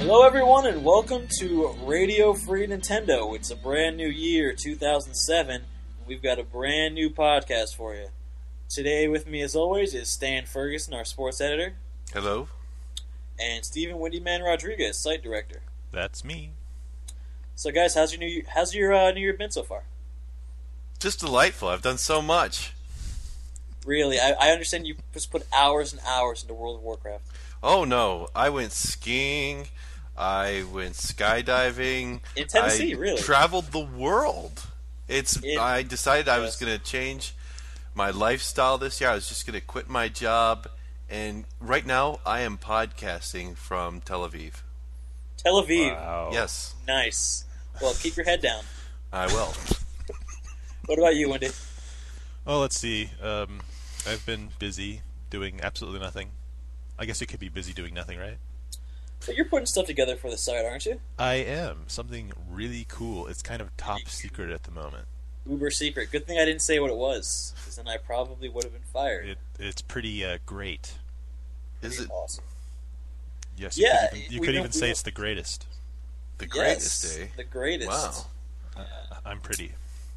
Hello everyone and welcome to Radio Free Nintendo. It's a brand new year, 2007, and we've got a brand new podcast for you. Today with me as always is Stan Ferguson, our sports editor. Hello. And Stephen Windyman Rodriguez, site director. That's me. So guys, how's your New Year been so far? Just delightful. I've done so much. Really, I understand you just put hours and hours into World of Warcraft. Oh no, I went skiing. I went skydiving. In Tennessee, really? Traveled the world. I decided I was going to change my lifestyle this year. I was just going to quit my job, and right now I am podcasting from Tel Aviv. Tel Aviv. Wow. Yes. Nice. Well, keep your head down. I will. What about you, Wendy? Oh, let's see. I've been busy doing absolutely nothing. I guess you could be busy doing nothing, right? So you're putting stuff together for the site, aren't you? I am. Something really cool. It's kind of top secret at the moment. Uber secret. Good thing I didn't say what it was, because then I probably would have been fired. It's pretty great. Is it awesome? Yes. Yeah, you could even say it's the greatest. the greatest, Yes, eh? the greatest. Wow. I'm pretty.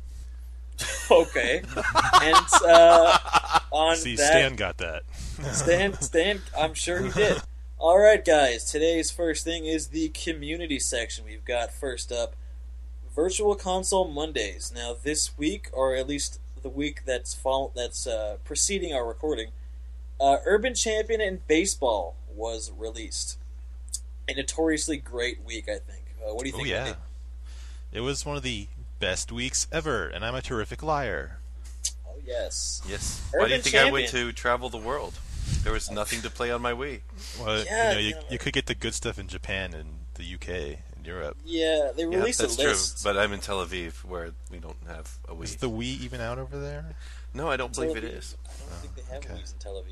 Okay. And on See, that, Stan got that. Stan, I'm sure he did. All right, guys. Today's first thing is the community section. We've got first up Virtual Console Mondays. Now, this week, or at least the week that's preceding our recording, Urban Champion in Baseball was released. A notoriously great week, I think. What do you think? Oh yeah, Wendy? it was one of the best weeks ever, and I'm a terrific liar. Oh yes. Yes. Urban Why do you think I went Champion. to travel the world? There was nothing to play on my Wii. Well, Yeah, you could get the good stuff in Japan and the UK and Europe. Yeah, they Yeah, released that's a list. true. But I'm in Tel Aviv, where we don't have a Wii. Is the Wii even out over there? No, I don't believe Tel it Aviv. is. I don't think they have okay. Wii's in Tel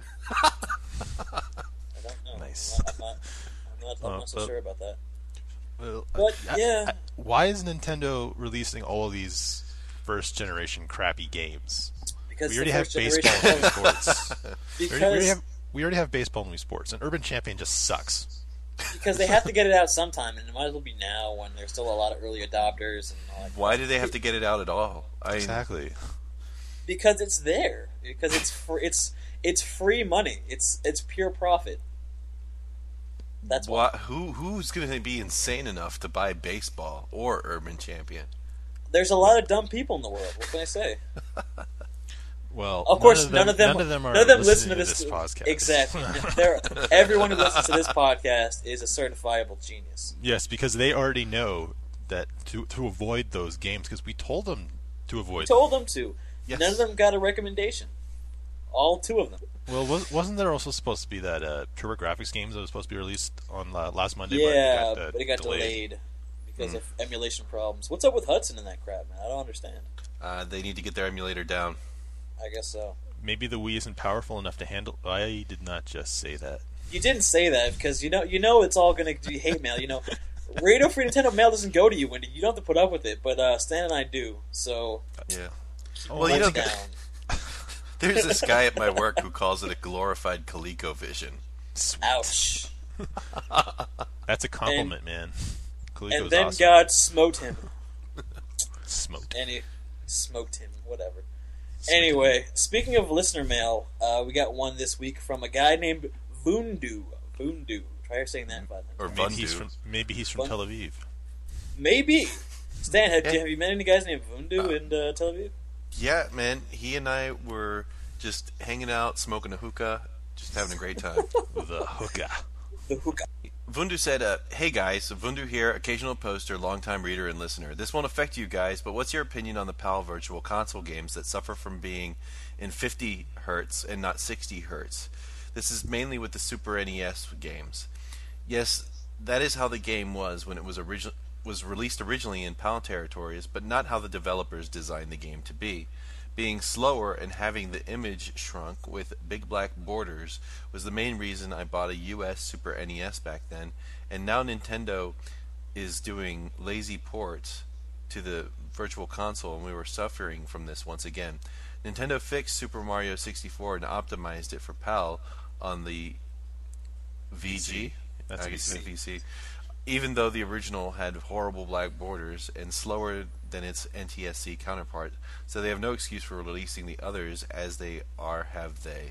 Aviv. I don't know. Nice. I'm not so sure about that. Well, But yeah, why is Nintendo releasing all of these first generation crappy games? because We the already have first baseball generation- and Wii Sports. because We already have baseball and Wii Sports, and Urban Champion just sucks. because they have to get it out sometime, and it might as well be now when there's still a lot of early adopters and all that. Why do they have to get it out at all? Exactly. Because it's there. Because it's free money. It's pure profit. That's why. Who's going to be insane enough to buy baseball or Urban Champion? There's a lot of dumb people in the world. What can I say? Well, Of course, none of them listen to this podcast. Exactly. Everyone who listens to this podcast is a certifiable genius. Yes, because they already know that to avoid those games, because we told them to avoid them. Told them to. Yes. None of them got a recommendation. All two of them. Well, wasn't there also supposed to be that TurboGrafx games that was supposed to be released on last Monday? Yeah, but but it got delayed because of emulation problems. What's up with Hudson and that crap, man? I don't understand. They need to get their emulator down. I guess so. Maybe the Wii isn't powerful enough to handle. I did not just say that. You didn't say that because you know it's all going to be hate mail. You know, Radio Free Nintendo mail doesn't go to you, Wendy. You don't have to put up with it, but Stan and I do. So, Yeah. Oh, Well, you know, down. there's this guy at my work who calls it a glorified ColecoVision. Ouch. That's a compliment, man. Coleco's And then awesome. God smote him. Smoked. And he smoked him, whatever. Anyway, speaking of listener mail, we got one this week from a guy named Vundu. Vundu. Try saying that 5 minutes. Or Maybe he's from Tel Aviv. Maybe. Stan, have Yeah. you met any guys named Vundu in Tel Aviv? Yeah, man. He and I were just hanging out, smoking a hookah, just having a great time. The hookah. The hookah. Vundu said, hey guys, Vundu here, occasional poster, longtime reader and listener. This won't affect you guys, but what's your opinion on the PAL Virtual Console games that suffer from being in 50 hertz and not 60 hertz? This is mainly with the Super NES games. Yes, that is how the game was when it was released originally in PAL territories, but not how the developers designed the game to be. Being slower and having the image shrunk with big black borders was the main reason I bought a US Super NES back then, and now Nintendo is doing lazy ports to the Virtual Console, and we were suffering from this once again. Nintendo fixed Super Mario 64 and optimized it for PAL on the VG. That's I guess VC. it's VC. Even though the original had horrible black borders and slower than its NTSC counterpart, so they have no excuse for releasing the others as they are, have they?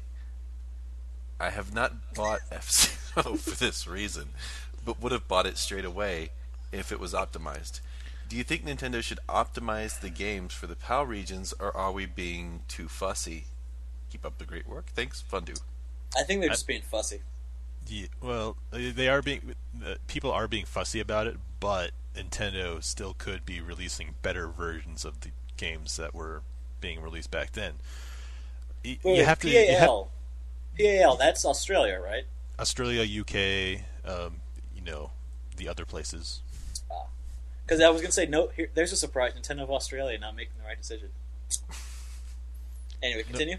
I have not bought F-Zero for this reason, but would have bought it straight away if it was optimized. Do you think Nintendo should optimize the games for the PAL regions, or are we being too fussy? Keep up the great work. Thanks, Fundu. I think they're just being fussy. Yeah, well, they are being people are being fussy about it, but Nintendo still could be releasing better versions of the games that were being released back then. You have to PAL. PAL, that's Australia, right? Australia, UK, the other places. Because I was going to say, no. There's a surprise: Nintendo of Australia not making the right decision. Anyway, continue.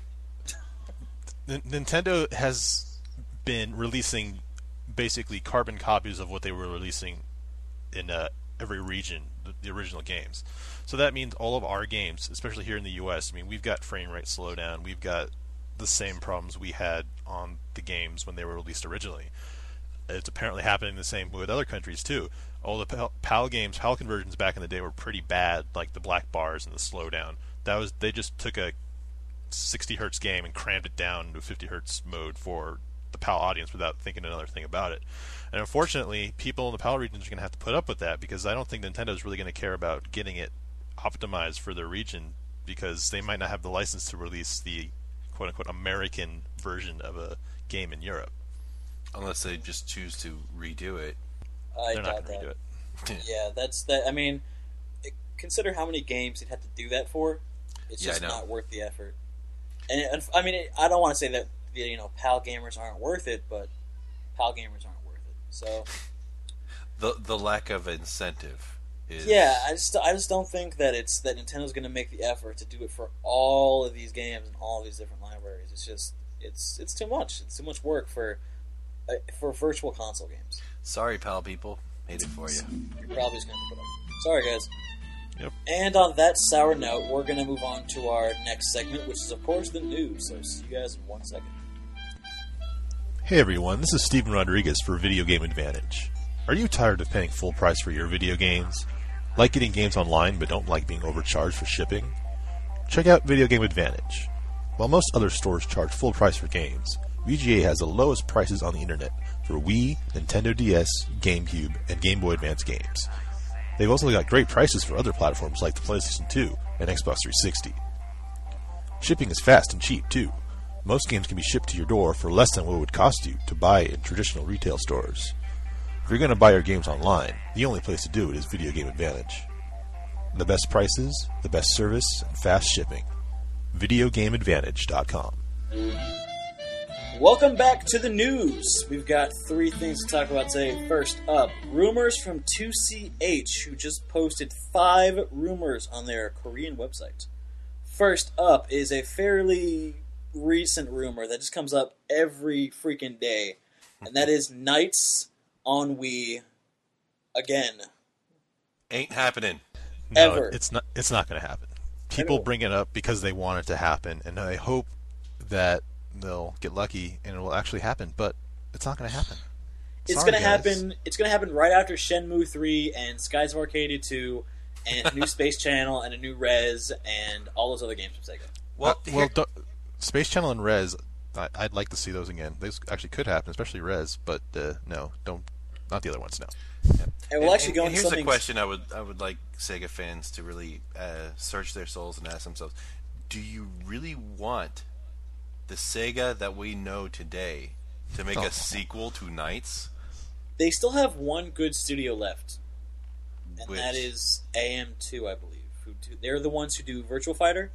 Nintendo has been releasing basically carbon copies of what they were releasing in every region, the original games. So that means all of our games, especially here in the US, I mean, we've got frame rate slowdown, we've got the same problems we had on the games when they were released originally. It's apparently happening the same with other countries too. All the PAL games, PAL conversions back in the day were pretty bad, like the black bars and the slowdown. They just took a 60 hertz game and crammed it down to 50 hertz mode for the PAL audience without thinking another thing about it. And unfortunately, people in the PAL regions are going to have to put up with that, because I don't think Nintendo's really going to care about getting it optimized for their region, because they might not have the license to release the quote-unquote American version of a game in Europe. Unless they just choose to redo it. I They're not doubt going to that. redo it. Yeah, that's that. I mean, consider how many games you'd have to do that for. It's Yeah, just I know. not worth the effort. And I mean, I don't want to say that PAL gamers aren't worth it, but PAL gamers aren't worth it. So The lack of incentive is... yeah, I just don't think that Nintendo's going to make the effort to do it for all of these games and all of these different libraries. It's just it's too much. It's too much work for virtual console games. Sorry, PAL people. Made it for you. You're probably just going to put up. Sorry, guys. Yep. And on that sour note, we're going to move on to our next segment, which is, of course, the news. So see you guys in 1 second. Hey everyone, this is Steven Rodriguez for Video Game Advantage. Are you tired of paying full price for your video games? Like getting games online but don't like being overcharged for shipping? Check out Video Game Advantage. While most other stores charge full price for games, VGA has the lowest prices on the internet for Wii, Nintendo DS, GameCube, and Game Boy Advance games. They've also got great prices for other platforms like the PlayStation 2 and Xbox 360. Shipping is fast and cheap too. Most games can be shipped to your door for less than what it would cost you to buy in traditional retail stores. If you're going to buy your games online, the only place to do it is Video Game Advantage. The best prices, the best service, and fast shipping. VideoGameAdvantage.com. Welcome back to the news. We've got 3 things to talk about today. First up, rumors from 2CH, who just posted 5 rumors on their Korean website. First up is a fairly recent rumor that just comes up every freaking day, and that is Nights on Wii again. Ain't happening. No, Ever. it's not going to happen. People bring it up because they want it to happen, and I hope that they'll get lucky and it will actually happen, but it's not going to happen. It's Sorry, going to guys. happen. It's going to happen right after Shenmue 3 and Skies of Arcadia 2 and a new Space Channel and a new Rez and all those other games from Sega. Well, Space Channel and Rez, I'd like to see those again. Those actually could happen, especially Rez, but no, don't. Not the other ones, no. And we'll actually go into here's something. a question I would like Sega fans to really search their souls and ask themselves: do you really want the Sega that we know today to make a sequel to Nights? They still have one good studio left, and Which? that is AM2, I believe. They're the ones who do Virtual Fighter,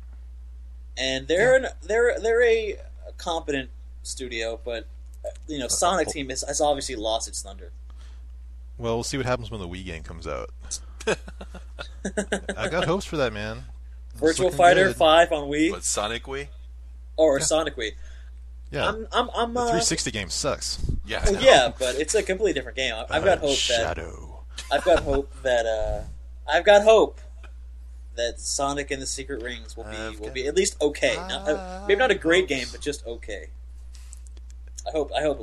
and they're a competent studio, but Sonic Team has obviously lost its thunder. Well, we'll see what happens when the Wii game comes out. I got hopes for that, man. It's Virtual looking Fighter good. 5 on Wii What, Sonic Wii? or Sonic Wii. Yeah, I'm the 360 game sucks. Yeah, I know. yeah, but it's a completely different game. I've got hope Shadow. I've got hope that Sonic and the Secret Rings will be at least okay. Maybe not a great game, but just okay. I hope it will be.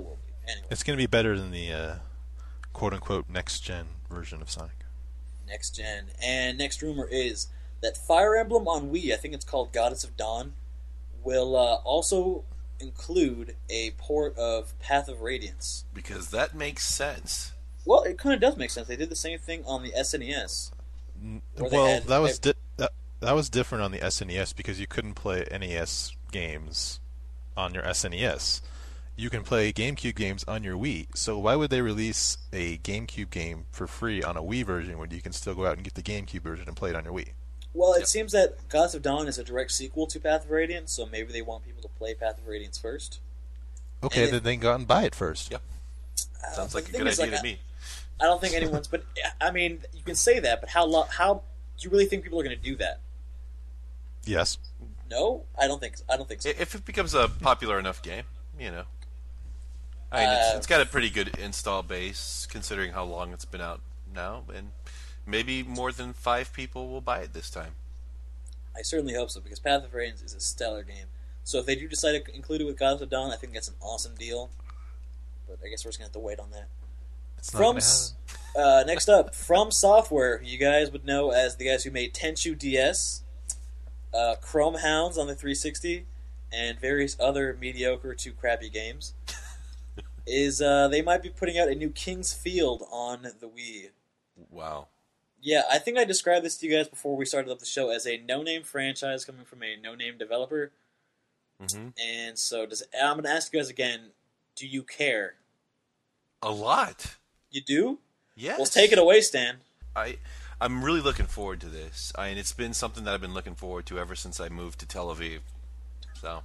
Anyway, It's going to be better than the quote-unquote next-gen version of Sonic. next gen. And next rumor is that Fire Emblem on Wii, I think it's called Goddess of Dawn, will also include a port of Path of Radiance. Because that makes sense. Well, it kind of does make sense. They did the same thing on the SNES. Where they Well, had- that was different on the SNES because you couldn't play NES games on your SNES. You can play GameCube games on your Wii. So why would they release a GameCube game for free on a Wii version when you can still go out and get the GameCube version and play it on your Wii? Well, it Yep. seems that Goddess of Dawn is a direct sequel to Path of Radiance, so maybe they want people to play Path of Radiance first. Okay, And then they can go out and buy it first. Yep. Sounds The like a thing good is, idea like, to me. I don't think anyone's. But I mean, you can say that, but how do you really think people are going to do that? Yes. No, I don't think. I don't think so. If it becomes a popular enough game, you know. I mean, it's got a pretty good install base considering how long it's been out now, and maybe more than 5 people will buy it this time. I certainly hope so because Path of Radiance is a stellar game. So if they do decide to include it with Goddess of Dawn, I think that's an awesome deal. But I guess we're just gonna have to wait on that. It's not From gonna s- happen. next up, From Software, you guys would know as the guys who made Tenchu DS, Chrome Hounds on the 360, and various other mediocre to crappy games. They might be putting out a new King's Field on the Wii. Wow. Yeah, I think I described this to you guys before we started up the show as a no-name franchise coming from a no-name developer. Hmm. And so I'm going to ask you guys again, do you care? A lot. You do? Yes. Well, take it away, Stan. I'm really looking forward to this. And it's been something that I've been looking forward to ever since I moved to Tel Aviv. So,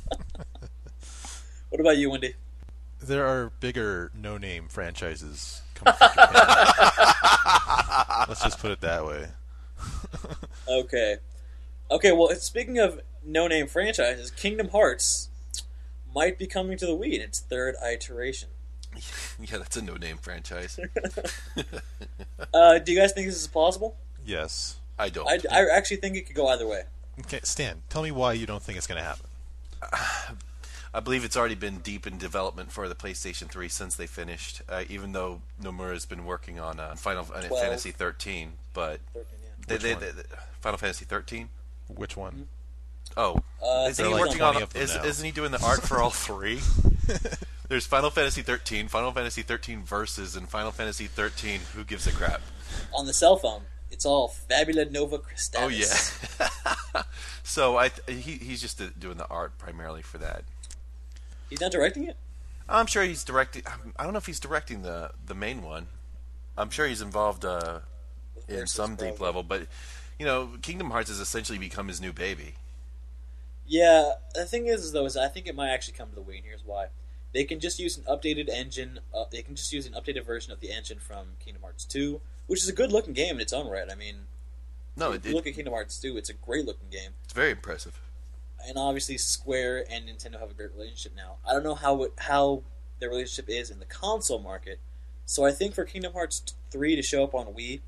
What about you, Wendy? There are bigger no-name franchises coming from Japan. Let's just put it that way. Okay. Okay, well, speaking of no-name franchises, Kingdom Hearts might be coming to the Wii in its third iteration. yeah, that's a no-name franchise. Do you guys think this is possible? Yes. I don't. I actually think it could go either way. Okay, Stan, tell me why you don't think it's going to happen. I believe it's already been deep in development for the PlayStation 3 since they finished, even though Nomura's been working on Final Fantasy 13. But 13, yeah. Final Fantasy 13? Which one? Oh, isn't there he are like working on? 20 of them now. Isn't he doing the art for all 3? There's Final Fantasy 13, Final Fantasy 13 Versus, and Final Fantasy 13 Who Gives a Crap. On the cell phone, it's all Fabula Nova Crystallis. Oh yeah. So he's just doing the art primarily for that. He's not directing it? I'm sure he's directing. I don't know if he's directing the main one. I'm sure he's involved in Versus, some deep probably. level, but Kingdom Hearts has essentially become his new baby. Yeah, the thing is though, I think it might actually come to the Wii, and here's why. They can just use an updated engine. They can just use an updated version of the engine from Kingdom Hearts 2, which is a good-looking game in its own right. I mean, No, if you look at Kingdom Hearts 2, it's a great-looking game. it's very impressive. And obviously, Square and Nintendo have a great relationship now. I don't know how their relationship is in the console market, so I think for Kingdom Hearts 3 to show up on Wii,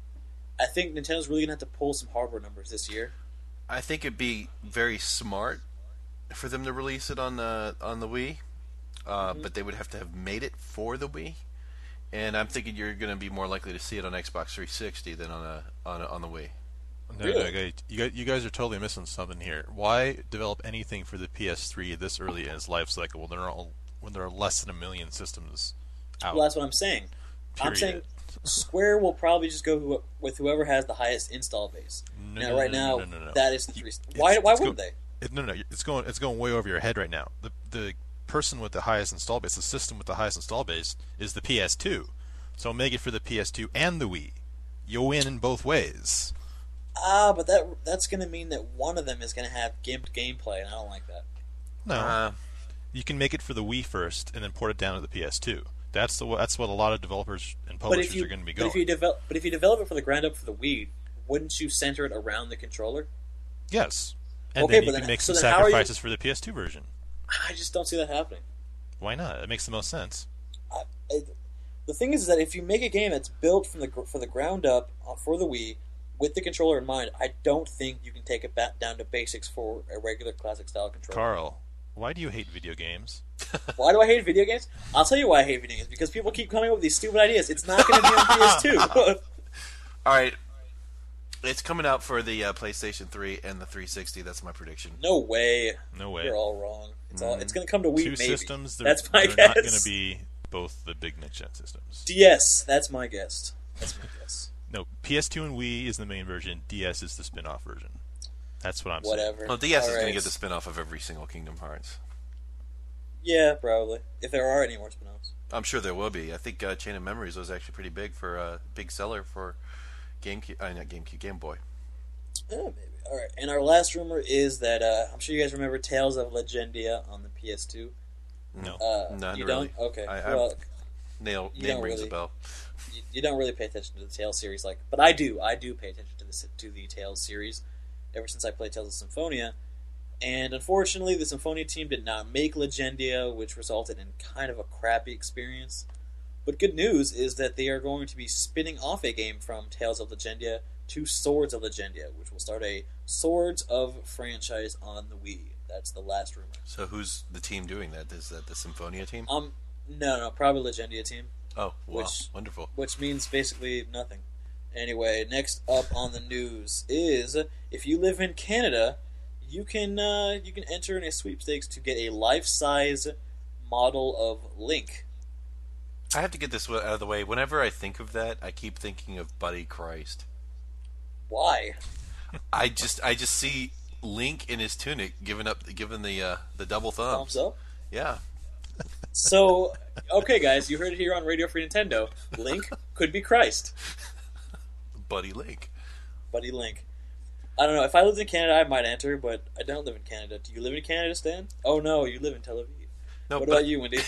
I think Nintendo's really going to have to pull some hardware numbers this year. I think it'd be very smart for them to release it on the Wii, but they would have to have made it for the Wii. And I'm thinking you're going to be more likely to see it on Xbox 360 than on the Wii. No, Really? you guys are totally missing something here. Why develop anything for the PS3 this early in its life cycle when there are less than 1 million systems out? Well, that's what I'm saying. I'm Period. saying Square will probably just go with whoever has the highest install base. No, Right now, no. that is the 3. It's- Why it's wouldn't go- they? No, it's going way over your head right now. The person with the highest install base, the system with the highest install base, is the PS2. So make it for the PS2 and the Wii. You win in both ways. But that's going to mean that one of them is going to have gimped gameplay, and I don't like that. No, you can make it for the Wii first and then port it down to the PS2. That's what a lot of developers and publishers are going to be going. But if you develop it from the ground up for the Wii, wouldn't you center it around the controller? Yes, and Okay, then you but can then- make so some then how are you- sacrifices for the PS2 version. I just don't see that happening. Why not? It makes the most sense. The thing is that if you make a game that's built for the ground up for the Wii with the controller in mind, I don't think you can take it back down to basics for a regular classic style controller. Carl, why do you hate video games? Why do I hate video games? I'll tell you why I hate video games. Because people keep coming up with these stupid ideas. It's not going to be on PS2. All right. It's coming out for the PlayStation 3 and the 360. That's my prediction. No way. No way. You're all wrong. It's going to come to Wii, Two maybe. systems. That's my they're guess. not going to be both the big next-gen systems. DS. That's my guess. No, PS2 and Wii is the main version. DS is the spin-off version. That's what I'm Whatever. Well, DS is going to Alright. get the spin-off of every single Kingdom Hearts. Yeah, probably. If there are any more spin-offs. I'm sure there will be. I think Chain of Memories was actually pretty big for big seller for GameCube. Not GameCube, Game Boy. Maybe. All right. And our last rumor is that I'm sure you guys remember Tales of Legendia on the PS2. No, You really. don't? Okay. Name don't rings really. a bell. You don't really pay attention to the Tales series, but I do. I do pay attention to the Tales series ever since I played Tales of Symphonia. And unfortunately, the Symphonia team did not make Legendia, which resulted in kind of a crappy experience. But good news is that they are going to be spinning off a game from Tales of Legendia to Swords of Legendia, which will start a Swords of franchise on the Wii. That's the last rumor. So who's the team doing that? Is that the Symphonia team? No, probably Legendia team. Oh, wow. Wonderful. Which means basically nothing. Anyway, next up on the news is if you live in Canada, you can enter in a sweepstakes to get a life-size model of Link. I have to get this out of the way. Whenever I think of that, I keep thinking of Buddy Christ. Why? I just see Link in his tunic giving the double thumbs. Thumbs up? Yeah. So, okay, guys, you heard it here on Radio Free Nintendo. Link could be Christ. Buddy Link. Buddy Link. I don't know. If I lived in Canada, I might enter, but I don't live in Canada. Do you live in Canada, Stan? Oh, no, you live in Tel Aviv. No, What about you, Wendy?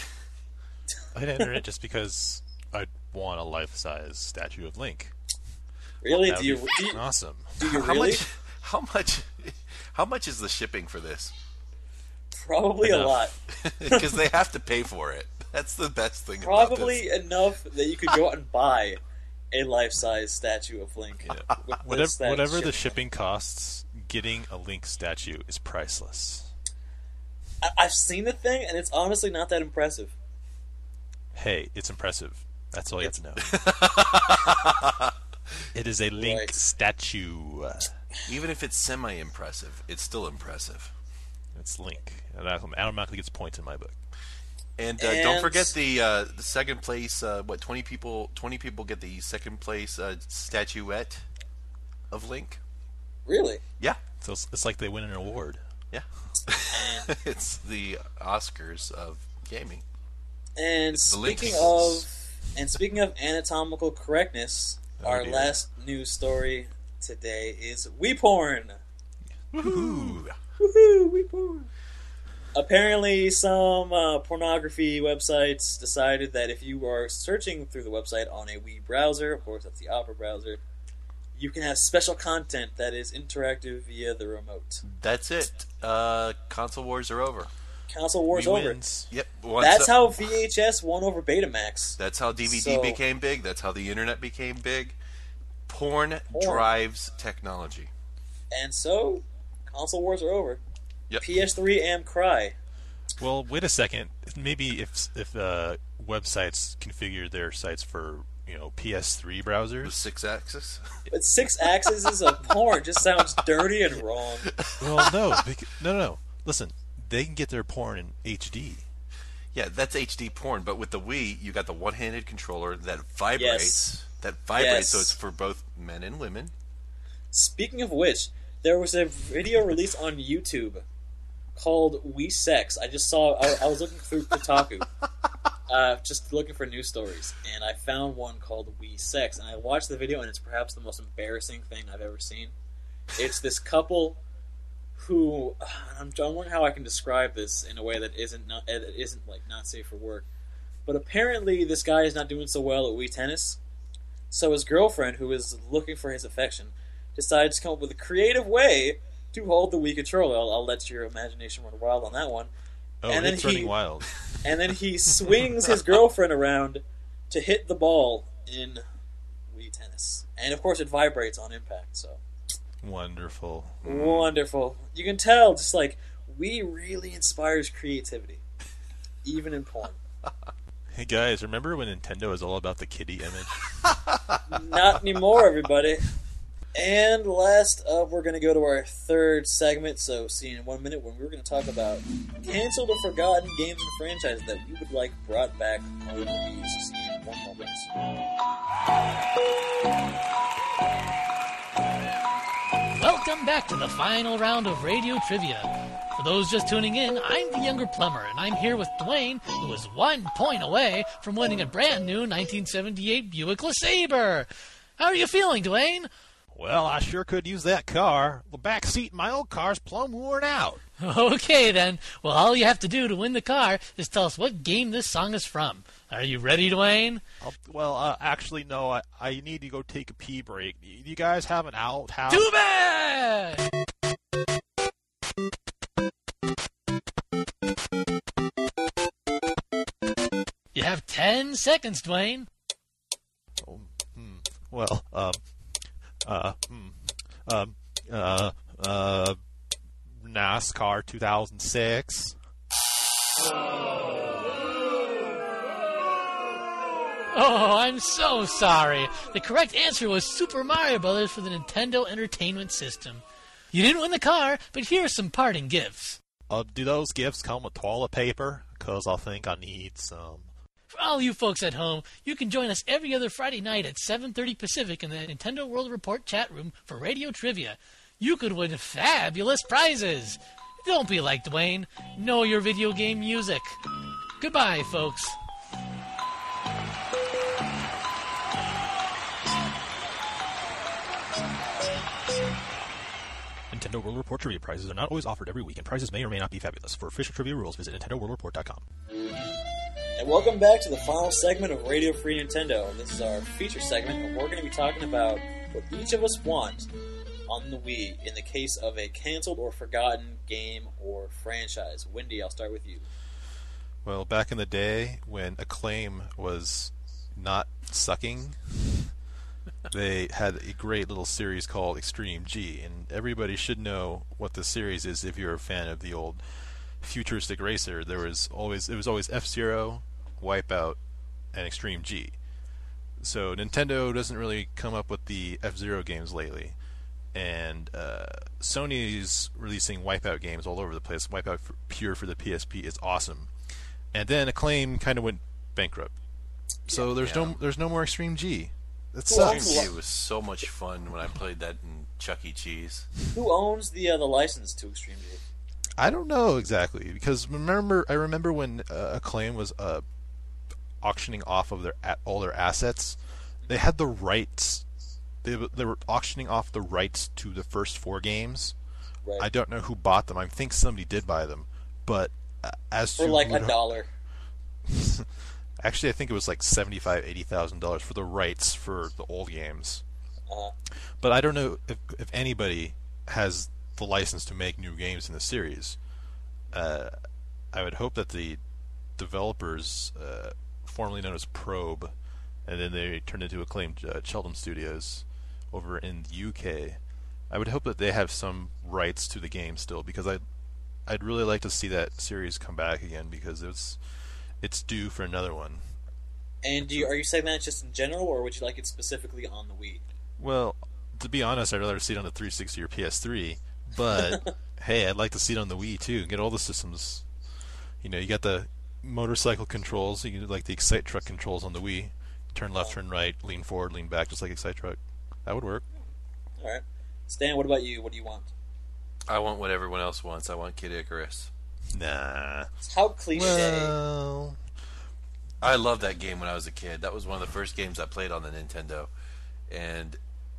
I'd enter it just because I'd want a life-size statue of Link. Really? That Do would you be awesome. Do you really? How much is the shipping for this? Probably a Enough. lot. Because they have to pay for it. That's the best thing about Probably this. enough that you could go out and buy a life-size statue of Link. With Whatever the shipping costs, getting a Link statue is priceless. I've seen the thing, and it's honestly not that impressive. Hey, it's impressive. That's all you have to know. It is a Link Right. statue. Even if it's semi-impressive, it's still impressive. It's Link. And automatically gets points in my book. And don't forget the second place. 20 people? 20 people get the second place statuette of Link. Really? Yeah, So it's like they win an award. yeah. It's the Oscars of gaming. And Link speaking of anatomical correctness, Oh, our dear. last news story today is Wii porn. Woohoo! Woohoo, Wii porn. Apparently, some pornography websites decided that if you are searching through the website on a Wii browser, of course that's the Opera browser, you can have special content that is interactive via the remote. That's it. Console wars are over. Console wars Wii over. wins. Yep. That's how VHS won over Betamax. That's how DVD So- became big. That's how the internet became big. Porn drives technology. And so, console wars are over. Yep. PS3 am cry. Well, wait a second. Maybe if websites configure their sites for PS3 With browsers. 6-axis. But 6 axes of porn just sounds dirty and wrong. Well, no. Listen, they can get their porn in HD. Yeah, that's HD porn. But with the Wii, you got the one-handed controller that vibrates. Yes. So it's for both men and women. Speaking of which, there was a video released on YouTube called Wii Sex. I just saw. I was looking through Kotaku, just looking for news stories, and I found one called Wii Sex. And I watched the video, and it's perhaps the most embarrassing thing I've ever seen. It's this couple who I'm wondering how I can describe this in a way that isn't not safe for work. But apparently, this guy is not doing so well at Wii Tennis. So his girlfriend, who is looking for his affection, decides to come up with a creative way to hold the Wii controller. I'll let your imagination run wild on that one. Oh, And then it's running he- wild. And then he swings his girlfriend around to hit the ball in Wii Tennis. And of course it vibrates on impact, so. Wonderful. Wonderful. You can tell, just like, Wii really inspires creativity. even in porn. Hey guys, remember when Nintendo was all about the kitty image? Not anymore, everybody. And last up, we're going to go to our third segment. So, see you in 1 minute when we're going to talk about canceled or forgotten games and franchises that we would like brought back on the movies. See you in 1 moment. Welcome back to the final round of Radio Trivia. For those just tuning in, I'm the younger plumber, and I'm here with Dwayne, who is 1 point away from winning a brand new 1978 Buick LeSabre. How are you feeling, Dwayne? Well, I sure could use that car. The back seat in my old car's plumb worn out. Okay, then. Well, all you have to do to win the car is tell us what game this song is from. Are you ready, Dwayne? Actually, no. I need to go take a pee break. You guys have an outhouse? Too bad! You have 10 seconds, Dwayne. NASCAR 2006. Oh, I'm so sorry. The correct answer was Super Mario Bros. For the Nintendo Entertainment System. You didn't win the car, but here are some parting gifts. Do those gifts come with toilet paper? Because I think I need some. For all you folks at home, you can join us every other Friday night at 7:30 Pacific in the Nintendo World Report chat room for Radio Trivia. You could win fabulous prizes. Don't be like Dwayne. Know your video game music. Goodbye, folks. Nintendo World Report trivia prizes are not always offered every week, and prizes may or may not be fabulous. For official trivia rules, visit NintendoWorldReport.com. And welcome back to the final segment of Radio Free Nintendo. This is our feature segment, and we're going to be talking about what each of us want on the Wii in the case of a canceled or forgotten game or franchise. Wendy, I'll start with you. Well, back in the day when Acclaim was not sucking, they had a great little series called Extreme G, and everybody should know what the series is if you're a fan of the old futuristic racer. It was always F-Zero, Wipeout, and Extreme G. So Nintendo doesn't really come up with the F-Zero games lately, and Sony's releasing Wipeout games all over the place. Wipeout Pure for the PSP is awesome, and then Acclaim kind of went bankrupt. So there's no more Extreme G. That sucks. Extreme G was so much fun when I played that in Chuck E. Cheese. Who owns the license to Extreme G? I don't know exactly, because I remember when Acclaim was auctioning off of all their assets. They had the rights. They were auctioning off the rights to the first 4 games. Right. I don't know who bought them. I think somebody did buy them, but as for to like $1. Actually, I think it was like $75,000-$80,000 for the rights for the old games. But I don't know if anybody has the license to make new games in the series. I would hope that the developers, formerly known as Probe, and then they turned into Acclaimed Cheltenham Studios over in the UK, I would hope that they have some rights to the game still, because I'd really like to see that series come back again, because it's due for another one. And are you saying that just in general, or would you like it specifically on the Wii? Well, to be honest, I'd rather see it on the 360 or PS3, but hey, I'd like to see it on the Wii too. Get all the systems. You know, you got the motorcycle controls, you get like the Excite Truck controls on the Wii. Turn left, turn right, lean forward, lean back, just like Excite Truck. That would work. All right. Stan, what about you? What do you want? I want what everyone else wants. I want Kid Icarus. Nah. How cliche. Well, I loved that game when I was a kid. That was one of the first games I played on the Nintendo, and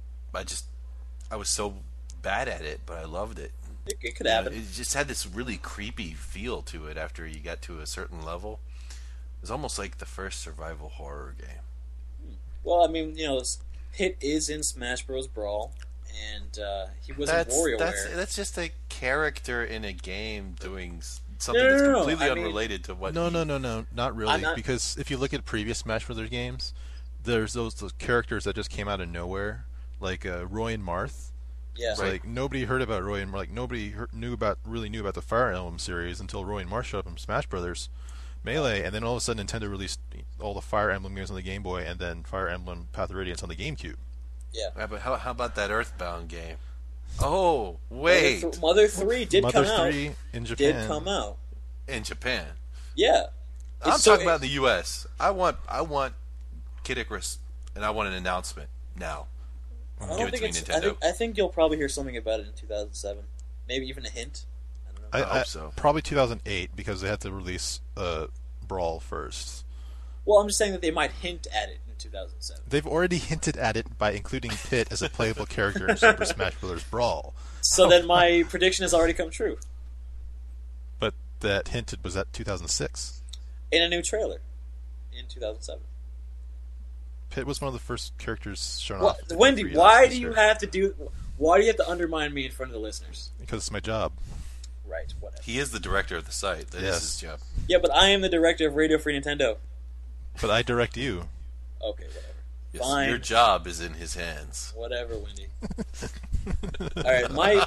I was so bad at it, but I loved it. It could happen. It just had this really creepy feel to it after you got to a certain level. It was almost like the first survival horror game. Well, I mean, Hit is in Smash Bros. Brawl, and he was in WarioWare. That's just a character in a game doing something that's completely unrelated to what. No, not really. Because if you look at previous Smash Brothers games, there's those characters that just came out of nowhere, like Roy and Marth. Yeah. So, like, nobody heard about Roy and nobody really knew about the Fire Emblem series until Roy and Marth showed up in Smash Brothers. Melee, and then all of a sudden Nintendo released all the Fire Emblem games on the Game Boy, and then Fire Emblem Path of Radiance on the GameCube. Yeah. But how about that Earthbound game? Oh, wait. Mother 3 did Mother come out. 3 in Japan. Did come out. In Japan. Yeah. I'm talking about the U.S. I want Kid Icarus, and I want an announcement now. I Give don't it think to me, it's. Nintendo. I think you'll probably hear something about it in 2007. Maybe even a hint. I don't know. I hope so. Probably 2008 because they had to release Brawl first. Well, I'm just saying that they might hint at it in 2007. They've already hinted at it by including Pit as a playable character in Super Smash Bros. Brawl. So then my prediction has already come true. But that hinted was at 2006. In a new trailer. In 2007. Pit was one of the first characters shown Well, off. Wendy, why do you have to undermine me in front of the listeners? Because it's my job. Right, whatever. He is the director of the site. That is Yes. his job. Yeah, but I am the director of Radio Free Nintendo. But I direct you. Okay, whatever. Yes, Fine. your job is in his hands. Whatever, Wendy. Alright, my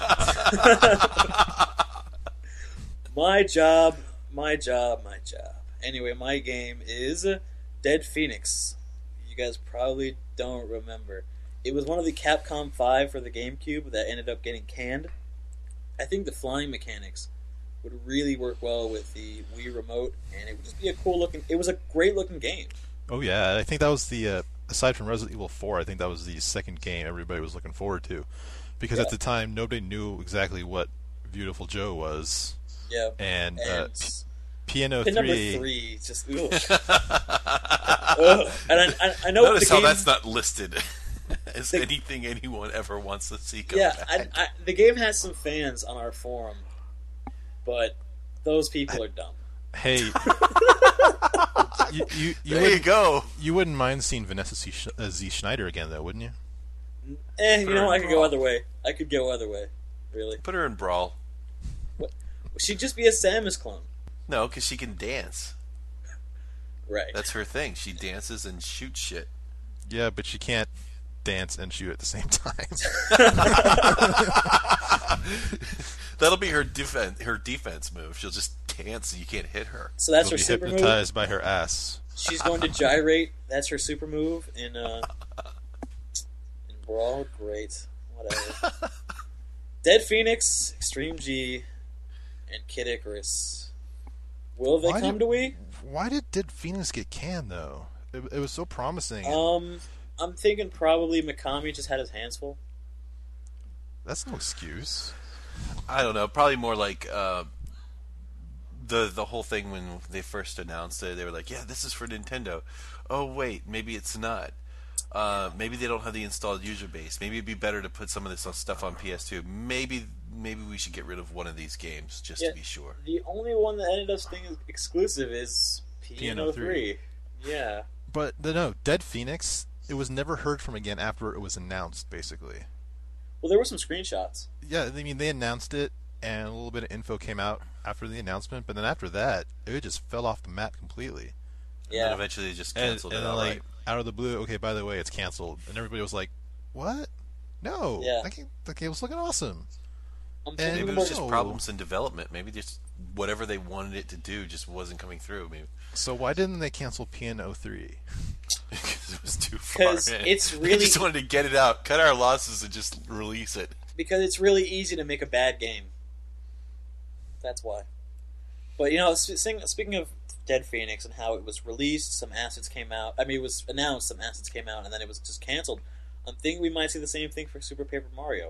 job. Anyway, my game is Dead Phoenix. You guys probably don't remember. It was one of the Capcom 5 for the GameCube that ended up getting canned. I think the flying mechanics would really work well with the Wii Remote, and it would just be a cool looking. It was a great looking game. Oh yeah, I think that was the aside from Resident Evil 4, I think that was the second game everybody was looking forward to, because at the time nobody knew exactly what Beautiful Joe was. Yeah, And Piano pin 3. number 3, just ugh. Ugh. And I know Notice the how game, that's not listed as anything anyone ever wants to see come yeah, back. the game has some fans on our forum, but those people are dumb. Hey, you There you go. You wouldn't mind seeing Vanessa Z. Schneider again, though, wouldn't you? You know, I could go either way. Really. Put her in Brawl. She'd just be a Samus clone. No, because she can dance. Right. That's her thing. She dances and shoots shit. Yeah, but she can't dance and shoot at the same time. That'll be her defense move. She'll just dance and you can't hit her. So that's She'll her be super move. hypnotized by her ass. She's going to gyrate. That's her super move in Brawl. Great. Whatever. Dead Phoenix, Extreme G, and Kid Icarus. Will they come to Wii? Why did Phoenix get canned, though? It was so promising. I'm thinking probably Mikami just had his hands full. That's no excuse. I don't know. Probably more like the whole thing when they first announced it. They were like, "Yeah, this is for Nintendo." Oh wait, maybe it's not. Maybe they don't have the installed user base. Maybe it'd be better to put some of this stuff on PS2. Maybe we should get rid of one of these games just to be sure. The only one that ended up staying exclusive is Piano 3. Yeah. But no, Dead Phoenix, it was never heard from again after it was announced, basically. Well, there were some screenshots. Yeah, I mean, they announced it, and a little bit of info came out after the announcement, but then after that, it just fell off the map completely. And then eventually they just canceled it then, outright. out of the blue, okay, by the way, it's canceled. And everybody was like, what? No. Yeah. That game was looking awesome. I'm And- Maybe it more- was just problems in development. Maybe just whatever they wanted it to do just wasn't coming through. Maybe So why didn't they cancel Piano 3? because it was too far. 'Cause in. it's They really- just wanted to get it out, cut our losses, and just release it. because it's really easy to make a bad game. That's why. But you know, speaking of Dead Phoenix and how it was released, some assets came out. I mean, it was announced, some assets came out, and then it was just canceled. I'm thinking we might see the same thing for Super Paper Mario.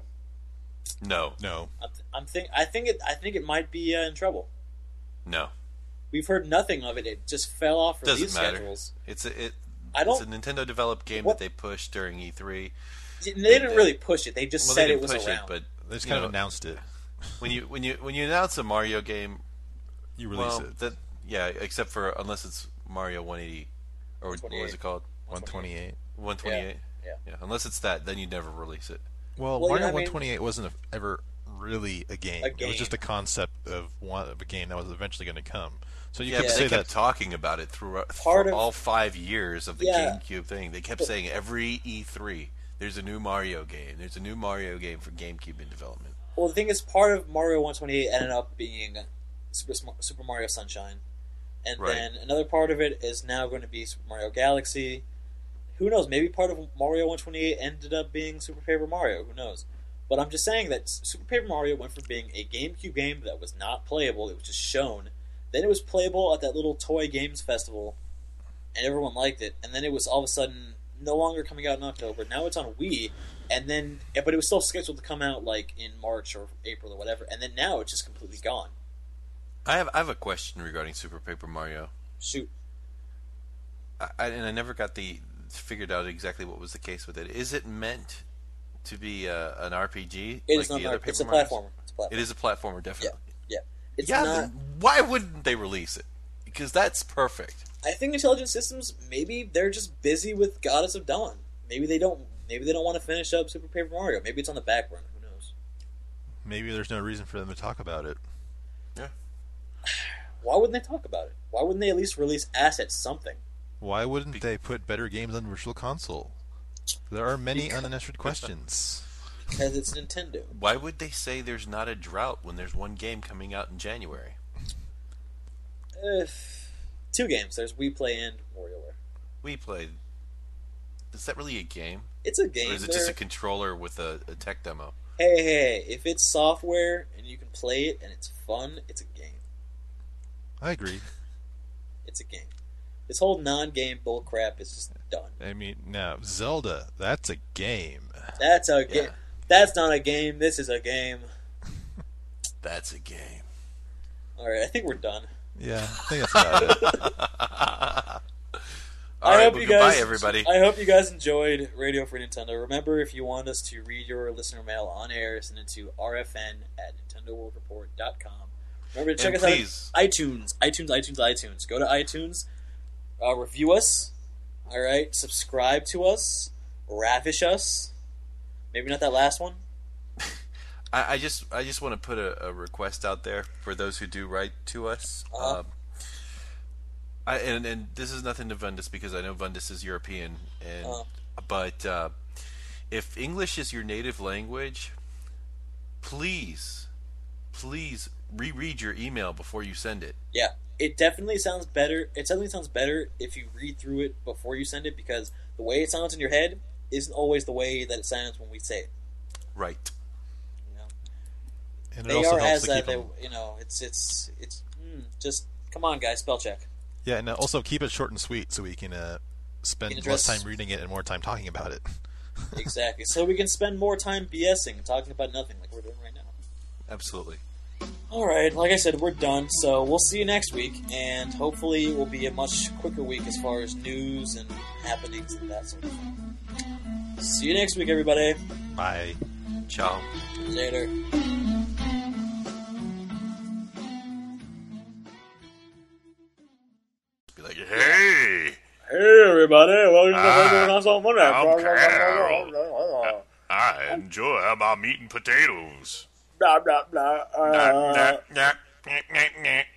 No, No. I think it might be in trouble. no, We've heard nothing of it. It just fell off doesn't release matter. schedules. It's a don't- Nintendo developed game What- that they pushed during E3. They didn't really push it. They just Well, said they it didn't was push around. it, but They just you kind know, of announced it. when you announce a Mario game, You release well, it. yeah, except for unless it's Mario 180 or what was it called? 128. 128. Yeah. Unless it's that, then you never release it. Well, Well, Mario yeah, I mean- 128 wasn't ever really a game. It was just a concept of a game that was eventually going to come. So you Yeah, could but say they kept that. talking about it throughout Part of- all 5 years of the Yeah. GameCube thing. They kept saying every E3, there's a new Mario game. There's a new Mario game for GameCube in development. Well, the thing is, part of Mario 128 ended up being Super Mario Sunshine, And Right. then another part of it is now going to be Super Mario Galaxy. Who knows? Maybe part of Mario 128 ended up being Super Paper Mario. Who knows? But I'm just saying that Super Paper Mario went from being a GameCube game that was not playable, it was just shown. Then it was playable at that little Toy Games Festival, and everyone liked it. And then it was all of a sudden no longer coming out in October. Now it's on Wii, but it was still scheduled to come out like in March or April or whatever. And then now it's just completely gone. I have a question regarding Super Paper Mario. Shoot. I never got figured out exactly what was the case with it. Is it meant to be an RPG? It like is not the other it's a Paper Marios? platformer. It's a platformer. It is a platformer, definitely. Yeah. It's Yeah, not. then why wouldn't they release it? Because that's perfect. I think Intelligent Systems, maybe they're just busy with Goddess of Dawn. Maybe they don't want to finish up Super Paper Mario. Maybe it's on the back burner. Who knows? Maybe there's no reason for them to talk about it. Yeah. Why wouldn't they talk about it? Why wouldn't they at least release assets, something? Why wouldn't they put better games on Virtual Console? There are many Because- unanswered questions. Because it's Nintendo. Why would they say there's not a drought when there's one game coming out in January? 2 games. There's Wii Play and WarioWare. We played. Is that really a game? It's a game. Or is it just a controller with a tech demo? Hey, if it's software and you can play it and it's fun, it's a game. I agree. It's a game. This whole non-game bullcrap is just done. I mean, now, Zelda, that's a game. That's a game. Yeah. That's not a game. This is a game. That's a game. All right, I think we're done. Yeah, I think that's about it. All right, well, goodbye, everybody. I hope you guys enjoyed Radio Free Nintendo. Remember, if you want us to read your listener mail on air, send it to rfn@nintendoworldreport.com. Remember to check And us please- out on iTunes. Go to iTunes, review us, all right, subscribe to us, ravish us. Maybe not that last one. I just want to put a request out there for those who do write to us. Uh-huh. And this is nothing to Vundus because I know Vundus is European, but if English is your native language, please reread your email before you send it. Yeah, it definitely sounds better. It definitely sounds better if you read through it before you send it, because the way it sounds in your head isn't always the way that it sounds when we say it. Right. You know, And it they also are helps as to that. keep They, them. it's just come on, guys, spell check. Yeah, and also keep it short and sweet so we can spend Can less address- time reading it and more time talking about it. Exactly. So we can spend more time BSing, talking about nothing like we're doing right now. Absolutely. All right, like I said, we're done. So we'll see you next week, and hopefully it will be a much quicker week as far as news and happenings and that sort of thing. See you next week, everybody. Bye. Ciao. Later. Be like, hey, Hey, everybody. Welcome to Ah, the Console Monday. I'm Carol. I enjoy my meat and potatoes. Blah, blah, blah. Nah, nah, nah, nah, nah, nah.